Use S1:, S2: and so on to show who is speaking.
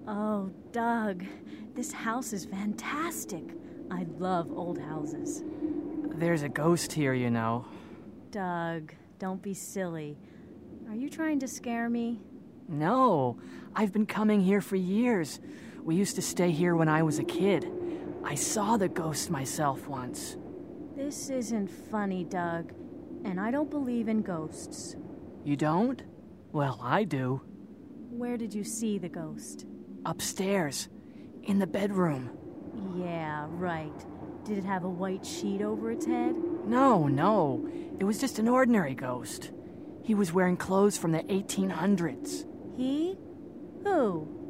S1: Oh, Doug, this house is fantastic. I love old houses.
S2: There's a ghost here, you know.
S1: Doug, don't be silly. Are you trying to scare me?
S2: No, I've been coming here for years. We used to stay here when I was a kid. I saw the ghost myself once.
S1: This isn't funny, Doug, and I don't believe in ghosts.
S2: You don't? Well, I do.
S1: Where did you see the ghost?
S2: Upstairs, in the bedroom.
S1: Yeah, right. Did it have a white sheet over its head?
S2: No. It was just an ordinary ghost. He was wearing clothes from the 1800s.
S1: He? Who?